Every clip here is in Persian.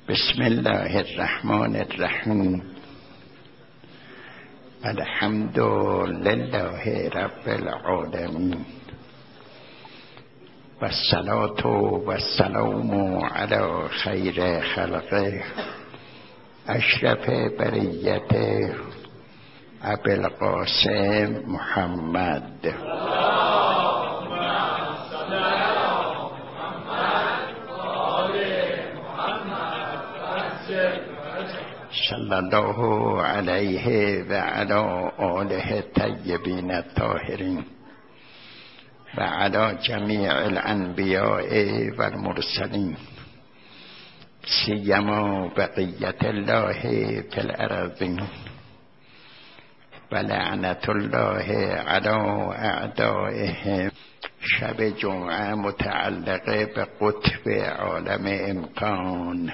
بسم الله الرحمن الرحیم. الحمد لله رب العالمین و الصلاة و السلام علی خیر خلقه اشرف بریت ابی القاسم محمد صلی الله علیه و علی آله الطیبین الطاهرین و علی جمیع الانبیاء و المرسلین سیما بقیت الله فی الارضین و لعنت الله علی اعدائهم. شب جمعه متعلقه به قطب عالم امکان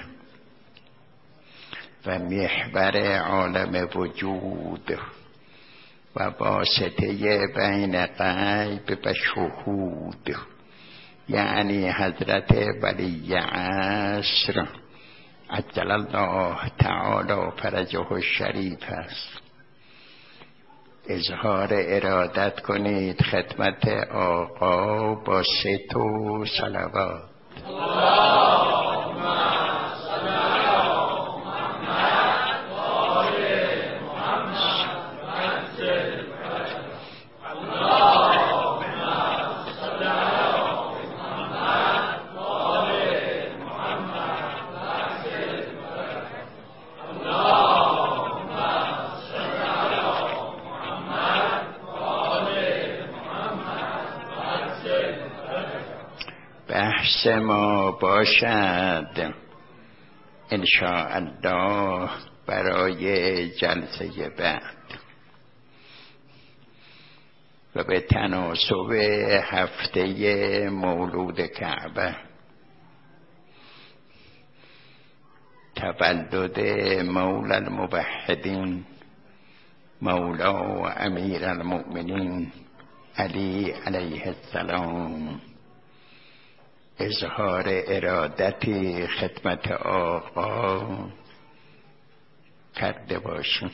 و محور عالم وجود و واسطه بین غیب و شهود، یعنی حضرت ولی عصر عجل الله تعالی فرجه الشریف است. اظهار ارادت کنید خدمت آقا با 3 صلوات. بحث ما باشد انشاءالله برای جلسه بعد و به تناسب هفته مولود کعبه، تولد مولا الموحدین مولا و امیر المؤمنین علی علیه السلام، اظهار ارادتی خدمت آقا کرده باشیم.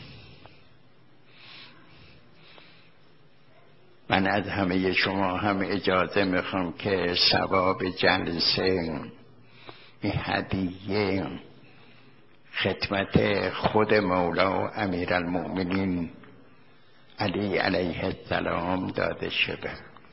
من از همه شما هم اجازه میخوام که ثواب جلسه هدیه خدمت خود مولا و امیر المؤمنین علی علیه السلام داده شده،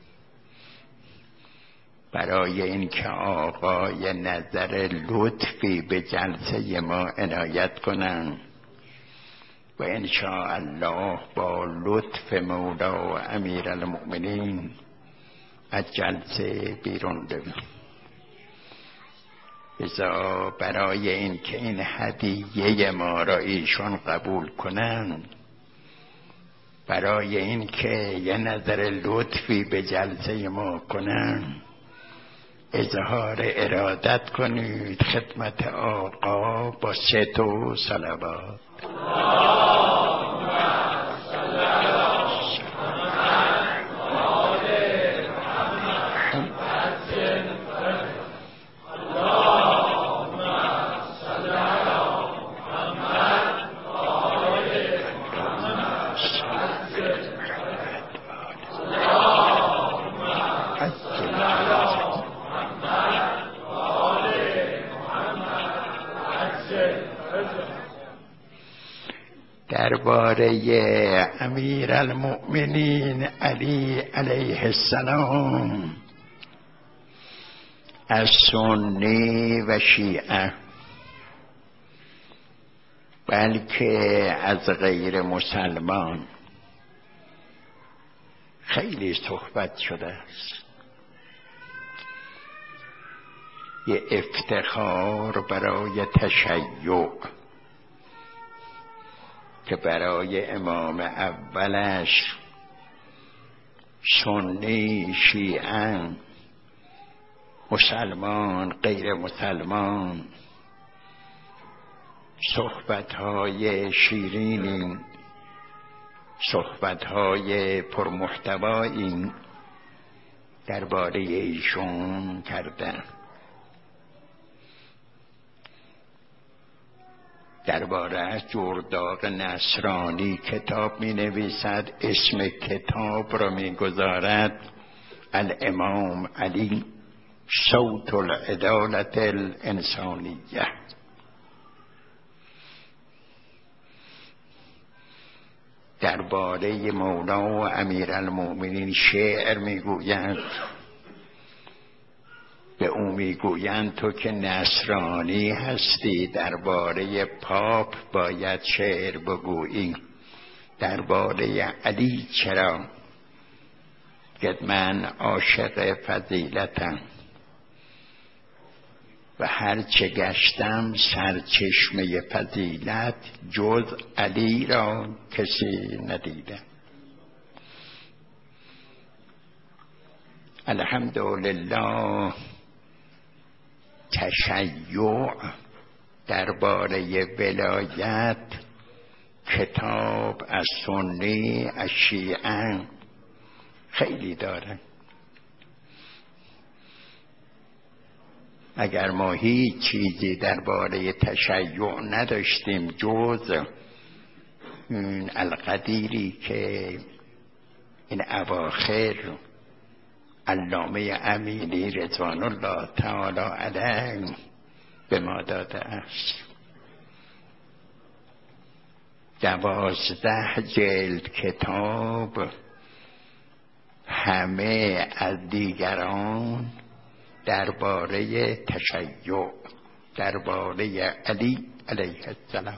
برای اینکه آقای نظر لطفی به جلسه ما عنایت کنند و انشاءالله با لطف مولا و امیر المؤمنین از جلسه بیرون رویم. لذا برای اینکه این هدیه ما را ایشان قبول کنند، برای اینکه یه نظر لطفی به جلسه ما کنند، اظهار ارادت کنید خدمت آقا با 3 صلوات. درباره امیر المؤمنین علی علیه السلام از سنی و شیعه، بلکه از غیر مسلمان خیلی صحبت شده است. یه افتخار برای تشیع که برای امام اولش سنی شیعه، مسلمان غیر مسلمان، صحبت‌های شیرینی، صحبت‌های پرمحتوایی درباره ایشون کردن. درباره جرداق نصرانی کتاب می نویسد، اسم کتاب را می گذارد الامام علی صوت العدالت الانسانیه. درباره مولا و امیرالمؤمنین شعر میگویند، به او میگویند تو که نصرانی هستی درباره پاپ باید شعر بگویی، درباره علی چرا؟ که من عاشق فضیلتم و هرچه گشتم سرچشمه فضیلت جز علی را کسی ندیدم. الحمدلله تشیع درباره ولایت کتاب از سنی از شیعه خیلی داره. اگر ما هیچ چیزی درباره تشیع نداشتیم جز این القدیری که این اواخر علامه امینی رضوان الله تعالی علیه به ما داده است، 12 جلد کتاب، همه از دیگران درباره تشیع، درباره علی علیه السلام.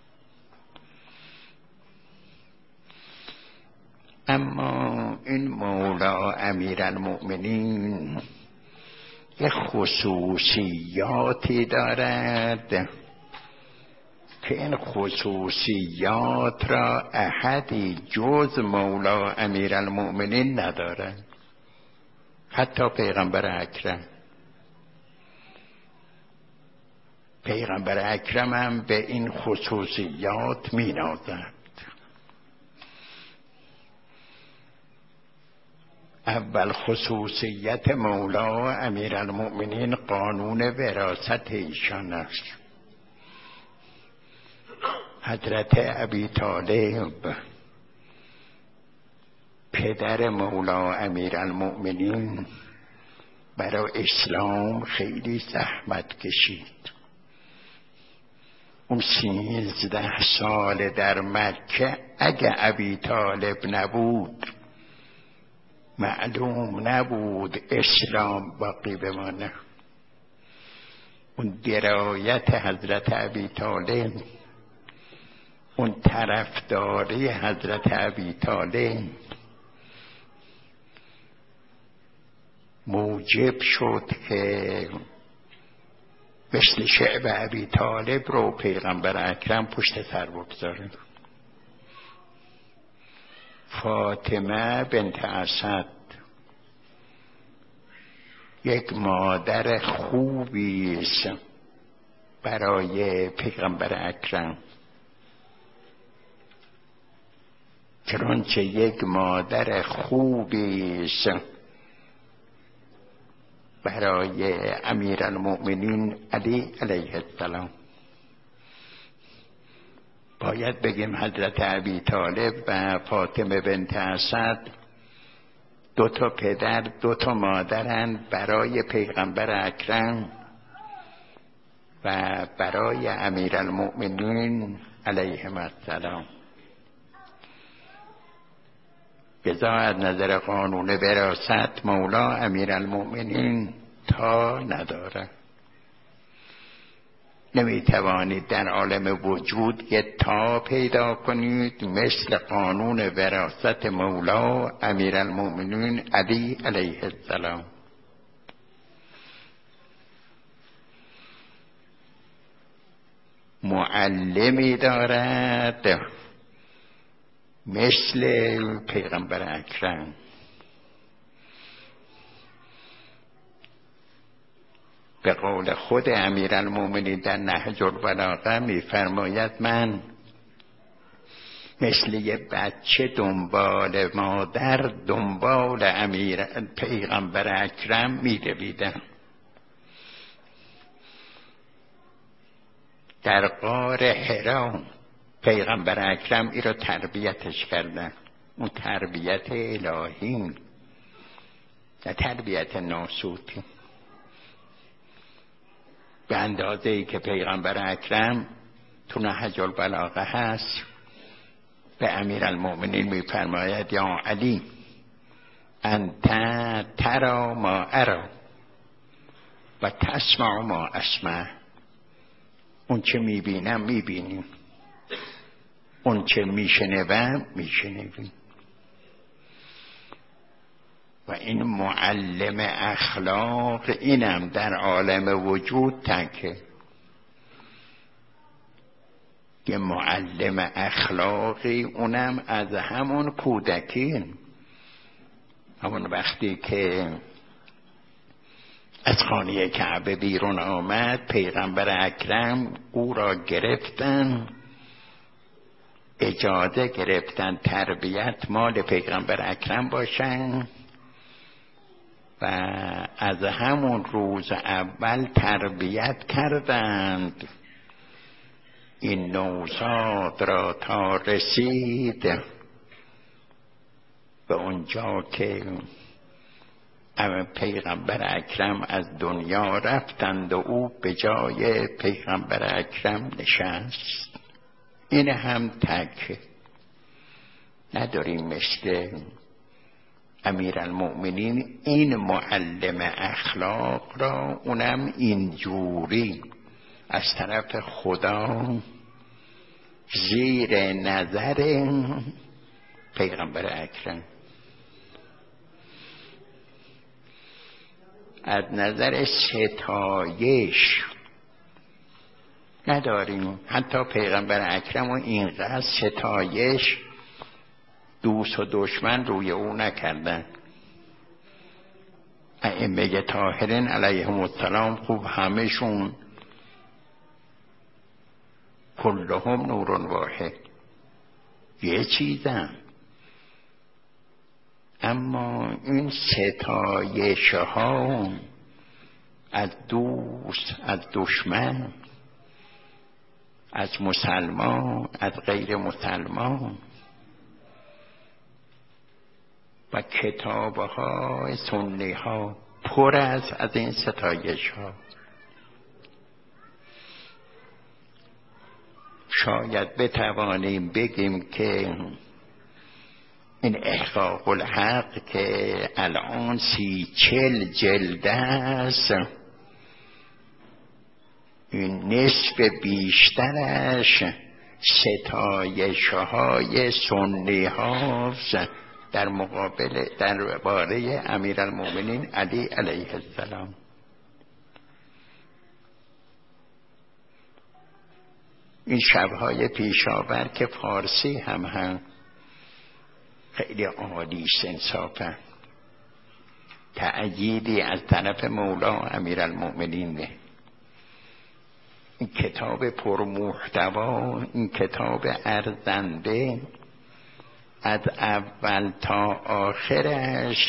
اما این مولا امیرالمؤمنین یک خصوصیاتی دارد که این خصوصیات را احدی جز مولا امیرالمؤمنین ندارد، حتی پیغمبر اکرم. پیغمبر اکرم هم به این خصوصیات می نازد. اول خصوصیت مولا امیرالمؤمنین قانون وراثت ایشان است. حضرت ابی طالب پدر مولا امیرالمؤمنین برای اسلام خیلی زحمت کشید. اون 13 سال در مکه اگه ابی طالب نبود معلوم نبود اسلام باقی بمانه. اون درایت حضرت ابی طالب، اون طرفداری حضرت ابی طالب موجب شد که مثل شعب ابی طالب رو پیغمبر اکرم پشت سر بگذاره. فاطمه بنت اسد یک مادر خوبی است برای پیغمبر اکرم، چنانچه یک مادر خوبی است برای امیرالمؤمنین علی علیه السلام. باید بگیم حضرت ابی طالب و فاطمه بنت اسد 2 تا پدر 2 تا مادرند برای پیغمبر اکرم و برای امیرالمؤمنین علیهم السلام. لذا از نظر قانون وراثت مولا امیرالمؤمنین تا نداره. نمیتوانید در عالم وجود یه تا پیدا کنید مثل قانون وراثت مولا امیرالمؤمنین علی علیه السلام. معلمی دارد مثل پیغمبر اکرم. به قول خود امیرالمؤمنین در نهج البلاغه می‌فرماید من مثل یه بچه دنبال مادر دنبال پیغمبر اکرم می‌دویدم. در غار حرا پیغمبر اکرم ای رو تربیتش کردن، اون تربیت الهی نه تربیت ناسوتی. به اندازه ای که پیغمبر اکرم تو نهج البلاغه هست به امیرالمؤمنین میفرماید یا علی انت ترى ما ارى و تسمع ما اسمع. اون چه میبینم میبینیم، اون چه میشنوم میشنویم. و این معلم اخلاق اینم در عالم وجود تکه، که معلم اخلاقی اونم از همون کودکی، همون وقتی که از خانه کعبه بیرون آمد پیغمبر اکرم او را گرفتن، اجازه گرفتن تربیت مال پیغمبر اکرم باشن و از همون روز اول تربیت کردند. این نوزاد را تا رسید به اونجا که پیغمبر اکرم از دنیا رفتند و او به جای پیغمبر اکرم نشست. این هم تک نداریم مثل امیرالمؤمنین این معلم اخلاق را، اونم اینجوری از طرف خدا زیر نظر پیغمبر اکرم. از نظر ستایش نداریم. حتی پیغمبر اکرم و اینقدر ستایش دوست و دشمن روی او نکردن. ائمه طاهرین علیهم السلام خوب همشون کلهم نور واحد یه چیزن، اما این ستایش ها از دوست، از دشمن، از مسلمان، از غیر مسلمان و کتاب‌های سنی ها پر از این ستایش ها. شاید بتوانیم بگیم که این احقاق الحق که الان 30-40 جلد است، این نصف بیشترش ستایش های سنی هاست در مقابل درباره امیرالمؤمنین علی علیه السلام. این شبهای پیشاور که فارسی هم خیلی عالی انصافا تأییدی از طرف مولا امیرالمؤمنین. این کتاب پرمحتوا، این کتاب ارزنده، از اول تا آخرش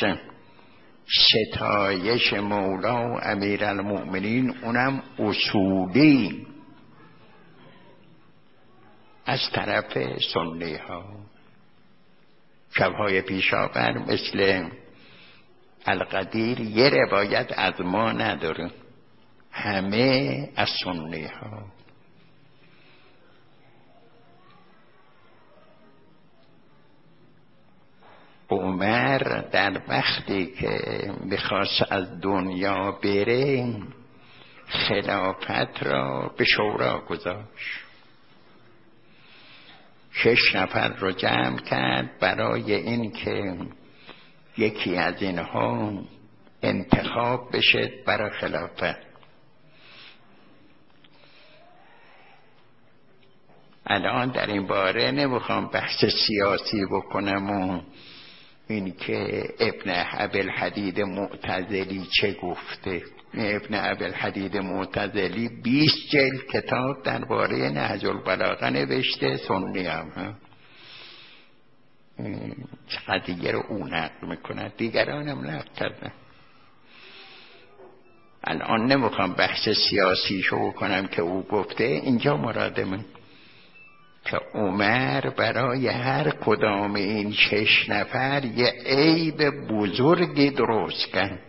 ستایش مولا امیرالمؤمنین، اونم اصولی از طرف سنی ها. شبهای پیشاور مثل القدیر یه روایت از ما نداره، همه از سنی ها. عمر در وقتی که میخواست از دنیا بره خلافت را به شورا گذاشت. 6 نفر رو جمع کرد برای این که یکی از اینها انتخاب بشه برای خلافت. الان در این باره نمیخوام بحث سیاسی بکنم و این که ابن ابوالحدید معتزلی چه گفته. ابن ابوالحدید معتزلی 20 جلد کتاب درباره نهج البلاغه نوشته، سنی هم چقدر دیگه رو او نقل میکنه، دیگران هم نقل کردن. الان نمیخوام بحث سیاسی شو کنم که او گفته، اینجا مراد من که عمر برای هر کدام این 6 نفر یه عیب بزرگی درست کرد،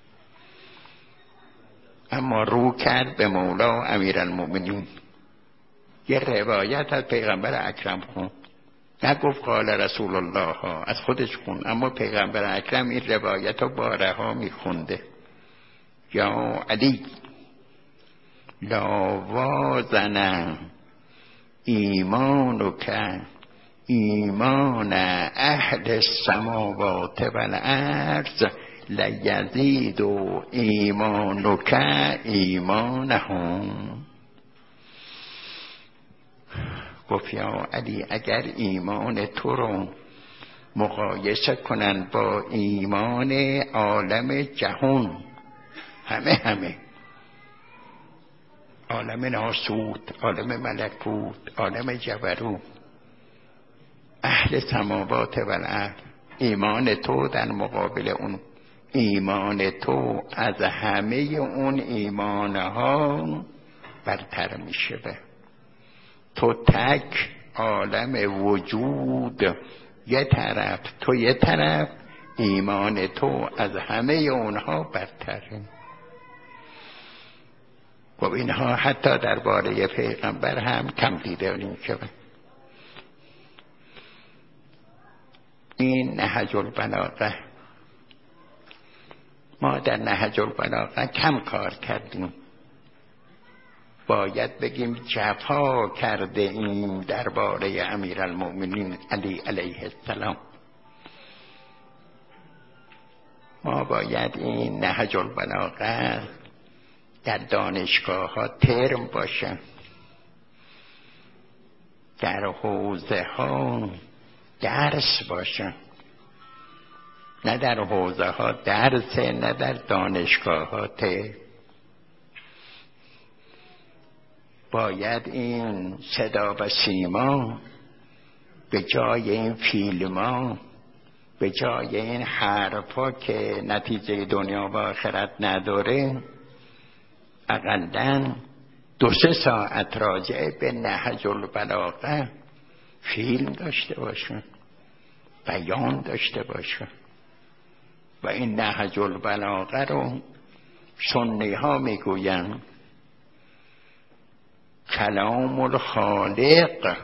اما رو کرد به مولا امیرالمومنین. یه روایت از پیغمبر اکرم خون، نگفت قال رسول الله ها، از خودش خون، اما پیغمبر اکرم این روایت رو بارها میخونده. یا علی لا وازن ایمانک ایمان اهل السماوات والارض لیزید ایمانک ایمانهم. گفت یا علی اگر ایمان تو رو مقایسه کنن با ایمان عالم جهان، همه عالم ناسوت، عالم ملکوت، عالم جبروت، اهل سماوات و الارض، ایمان تو در مقابل اون ایمان تو از همه اون ایمانها برتر میشه. تو تک عالم وجود یه طرف، تو یه طرف، ایمان تو از همه اونها برتره. خب اینها حتی درباره پیغمبر هم کم دیده میشه. این نهج البلاغه، ما در نهج البلاغه کم کار کردیم، باید بگیم جفا کرده ایم درباره امیرالمؤمنین علی علیه السلام. ما باید این نهج البلاغه در دانشگاه ها ترم باشه، در حوزه ها درس باشه، نه در حوزه ها درس، نه در دانشگاه ها ترم. باید این صدا و سیما به جای این فیلم ها، به جای این حرفا که نتیجه دنیا و آخرت نداره، اقلن 2-3 ساعت راجع به نهج البلاغه فیلم داشته باشه، بیان داشته باشه. و این نهج البلاغه رو سنی ها میگوین کلام الخالق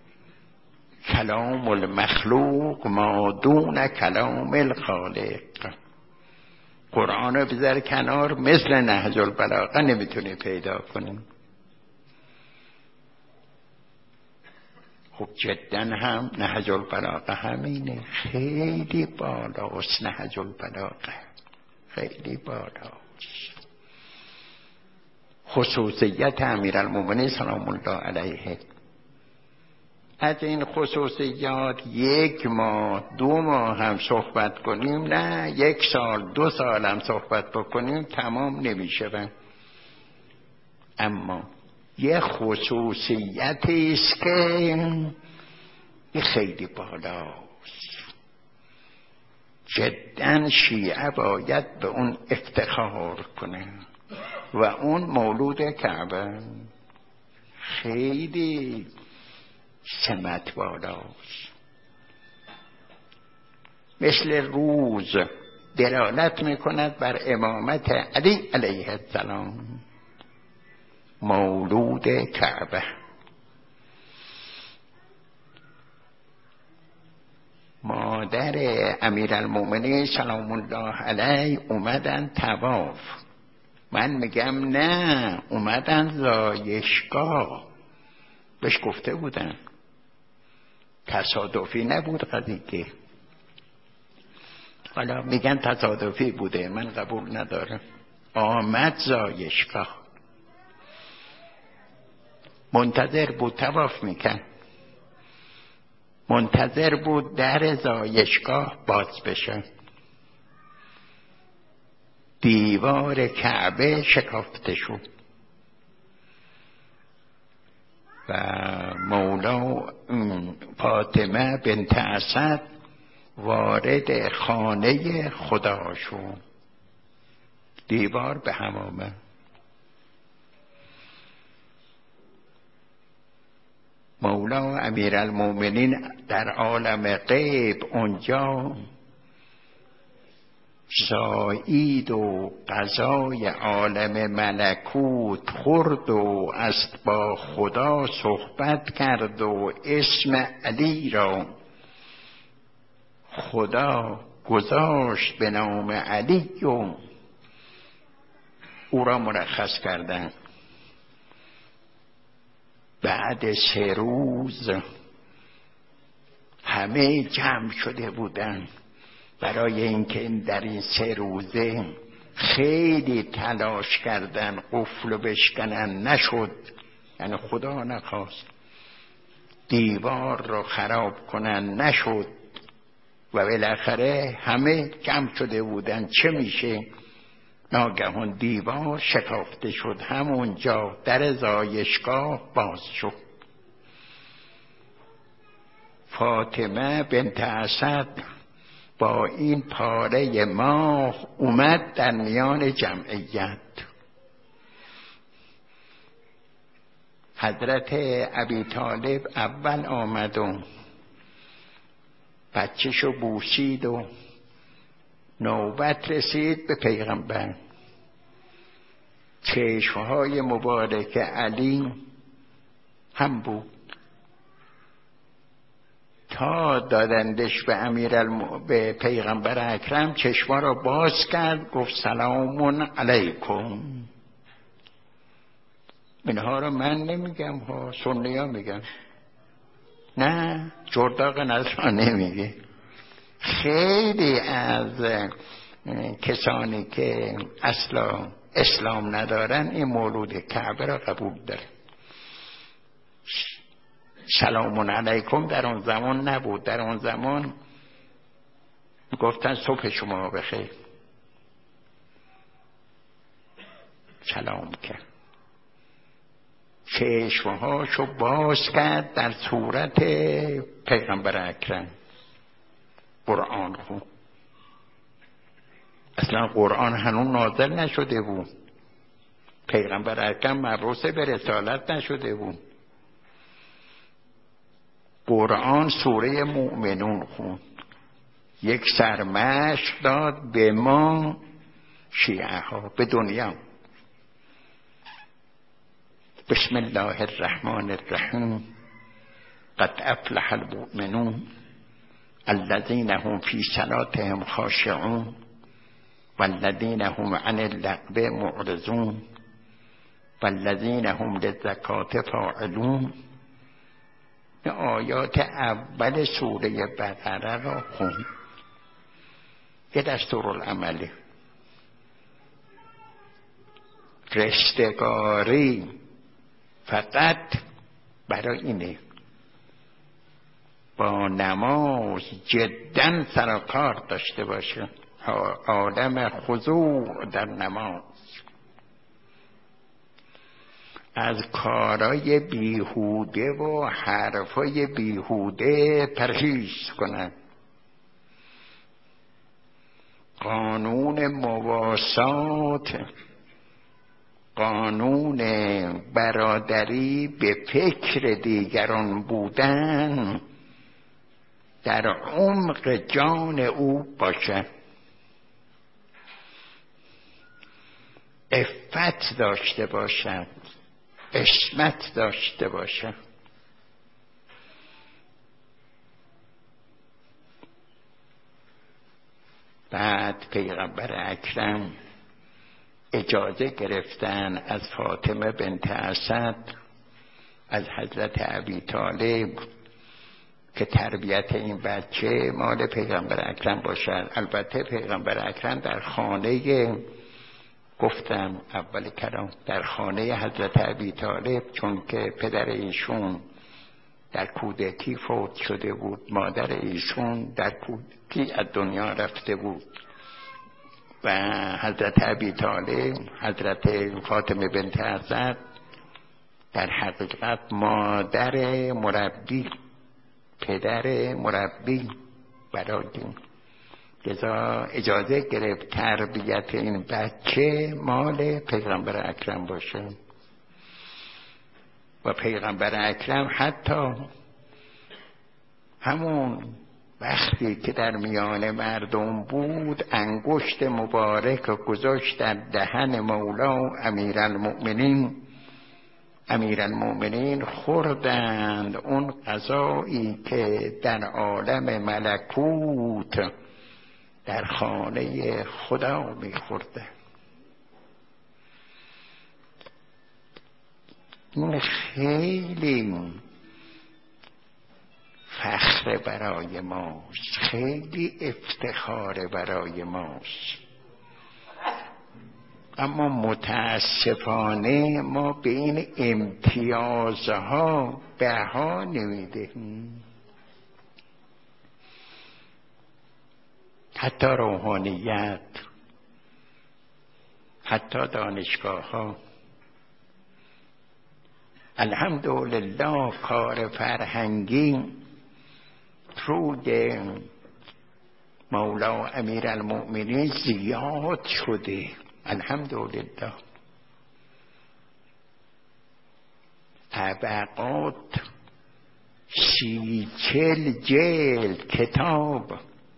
کلام المخلوق ما دون کلام الخالق. قرآن رو بذار کنار، مثل نهج البلاغه نمیتونی پیدا کنیم. خب جدا هم نهج البلاغه همینه، خیلی بالاست. نهج البلاغه خیلی بالاست. خصوصیت امیرالمومنین سلام الله علیه، از این خصوصیات 1 ماه 2 ماه هم صحبت کنیم، نه 1 سال 2 سال هم صحبت بکنیم تمام نمیشه. اما یه خصوصیتی است که خیلی بالاست، جدا شیعه باید به اون افتخار کنه، و اون مولود کعبه. خیلی سمت بالاست، مثل روز دلالت میکند بر امامت علی علیه السلام، مولود کعبه. مادر امیرالمومنین سلام الله علیه اومدن طواف، من میگم نه، اومدن زایشگاه. بهش گفته بودن، تصادفی نبود قضیه. حالا میگن تصادفی بوده، من قبول ندارم. آمد زایشگاه، منتظر بود، طواف میکن، منتظر بود در زایشگاه باز بشه. دیوار کعبه شکافته شد و مولا فاطمه بنت اسد وارد خانه خدا شد. دیوار به هم آمد. مولا امیرالمومنین در عالم غیب اونجا زایید و قضای عالم ملکوت خورد و است با خدا صحبت کرد و اسم علی را خدا گذاشت به نام علی و او را مرخص کردن. بعد 3 روز همه جمع شده بودن برای اینکه در این 3 روزه خیلی تلاش کردن قفل بشکنن، نشد، یعنی خدا نخواست دیوار رو خراب کنن، نشد و بالاخره همه جمع شده بودن چه میشه. ناگهان دیوار شکافته شد، همونجا در زایشگاه باز شد. فاطمه بنت اسد با این پاره ماه اومد در میان جمعیت. حضرت ابی طالب اول آمد و بچه‌شو بوسید و نوبت رسید به پیغمبر. چشمهای مبارک علی هم بود. تا دادندش به پیغمبر اکرم چشما را باز کرد، گفت سلام علیکم. اینها را من نمیگم ها، سنی ها میگم، نه جرداق نصرانی نمیگه. خیلی از کسانی که اصلا اسلام ندارن این مولود کعبه را قبول داره. سلام علیکم در اون زمان نبود، در اون زمان گفتن صبح شما بخیر. سلام کرد، چشمهاشو باز کرد در صورت پیغمبر اکرم. قرآن خون، اصلا قرآن هنوز نازل نشده بود، پیغمبر اکرم مبعوث به رسالت نشده بود. قرآن سوره مؤمنون خوند، یک سرمشق داد به ما شیعه ها، به دنیا. بسم الله الرحمن الرحیم قد افلح المؤمنون الذين هم في صلاتهم خاشعون والذين هم عن اللغو معرضون والذين هم للزکات فاعلون. آیات اول سوره بقره را خوند. یه دستورالعمله، رستگاری فقط برای اینه با نماز جدا سر و کار داشته باشه. آدم خضوع در نماز، از کارای بیهوده و حرفای بیهوده پرهیز کنن. قانون مواسات، قانون برادری، به فکر دیگران بودن در عمق جان او باشه. عفت داشته باشد، عصمت داشته باشد. بعد پیغمبر اکرم اجازه گرفتن از فاطمه بنت اسد، از حضرت ابی طالب که تربیت این بچه مال پیغمبر اکرم باشد. البته پیغمبر اکرم در خانه، گفتم اول کلام، در خانه حضرت ابی طالب، چون که پدر ایشون در کودکی فوت شده بود، مادر ایشون در کودکی از دنیا رفته بود و حضرت ابی طالب، حضرت فاطمه بنت اسد در حقیقت مادر مربی، پدر مربی برای لذا اجازه گرفت تربیت این بچه مال پیغمبر اکرم باشه و پیغمبر اکرم حتی همون وقتی که در میان مردم بود انگشت مبارک گذاشت در دهن مولا امیرالمؤمنین خوردند اون غذایی که در عالم ملکوت در خانه خدا میخورده. این خیلی فخر برای ماست، خیلی افتخار برای ماست، اما متاسفانه ما به این امتیازها بها نمیدهیم. حتی روحانیت، حتی دانشگاه ها، الحمدلله کار فرهنگی روی مولا امیرالمؤمنین زیاد شده، الحمدلله. طبقات 30-40 جلد کتاب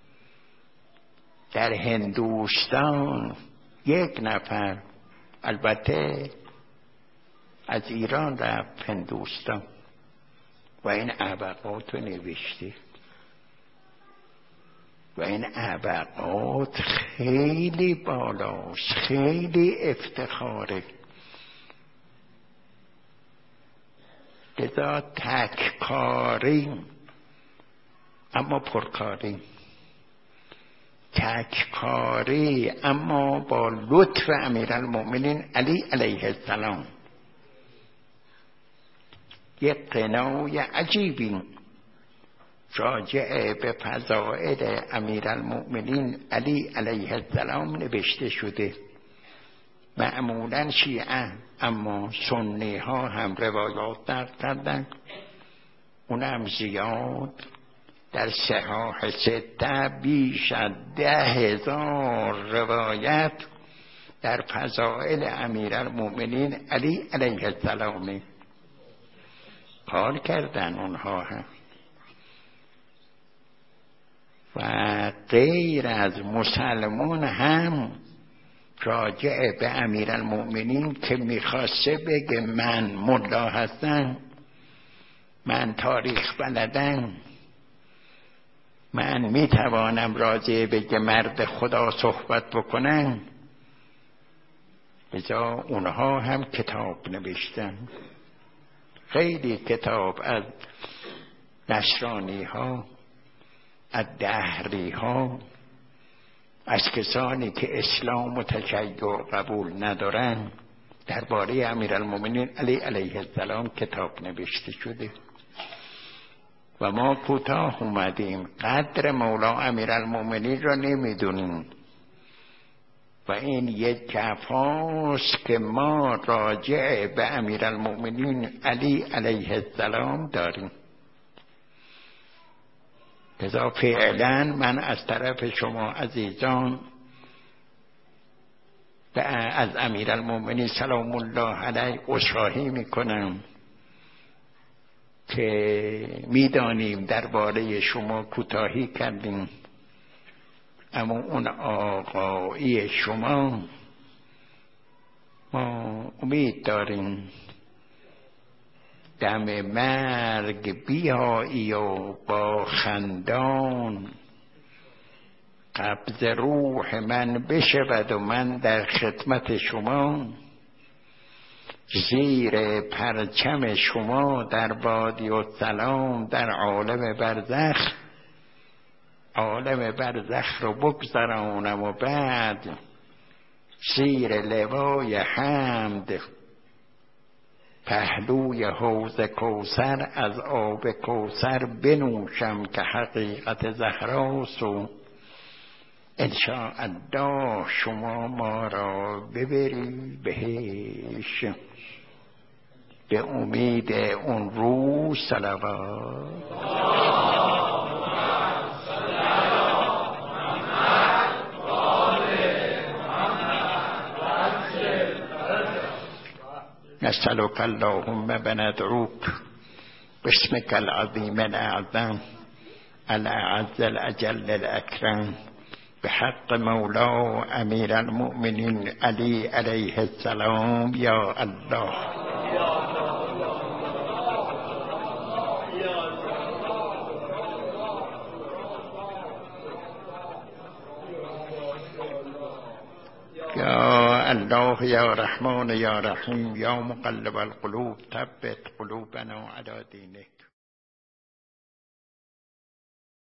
در هندوستان، یک نفر البته از ایران رفت هندوستان و این طبقات رو نوشته و این طبقات خیلی بالاست، خیلی افتخاره. لذا تککاری اما پرکاری، تککاری اما با لطف امیرالمؤمنین علی علیه السلام. یک قنای عجیبی راجع به فضائل امیرالمؤمنین علی علیه السلام نوشته شده. معمولا شیعه اما سنی ها هم روایات نقل کردن، اونم زیاد، در صحاح 6 بیش از 10,000 روایت در فضائل امیرالمؤمنین علی علیه السلام کار کردن اونها هم. و غیر از مسلمان هم راجع به امیرالمؤمنین که میخواسته بگه من ملا هستم، من تاریخ بلدم، من میتوانم راجع به مرد خدا صحبت بکنم، لذا اونها هم کتاب نوشتن. خیلی کتاب از نصرانی ها، از دهری ها، از کسانی که اسلام و تشیع قبول ندارن، درباره امیرالمؤمنین علی علیه السلام کتاب نوشته شده. و ما کوتاه اومدیم، قدر مولا امیرالمؤمنین را نمیدونیم و این یک جفاست که ما راجع به امیرالمؤمنین علی علیه السلام داریم. لذا فعلا من از طرف شما عزیزان از امیرالمؤمنین سلام الله علیه عذرخواهی میکنم که میدانیم درباره شما کوتاهی کردیم، اما اون آقایی شما ما امید داریم دم مرگ بیایی و با خندان قبض روح من بشود و من در خدمت شما زیر پرچم شما در وادی السلام در عالم برزخ، عالم برزخ رو بگذرانم و بعد زیر لوای حمد پهلوی حوض کوثر از آب کوثر بنوشم که حقیقت زهراست و انشاءالله شما ما را ببری بهش. به امید اون روز صلوات. نسألك اللهم بندعوك باسمك العظيم الأعظم الأعز الأجل الأكرم بحق مولاه أمير المؤمنين علي عليه السلام يا الله. يا الله يا رحمن يا رحيم يا مقلب القلوب ثبت قلوبنا على دينك.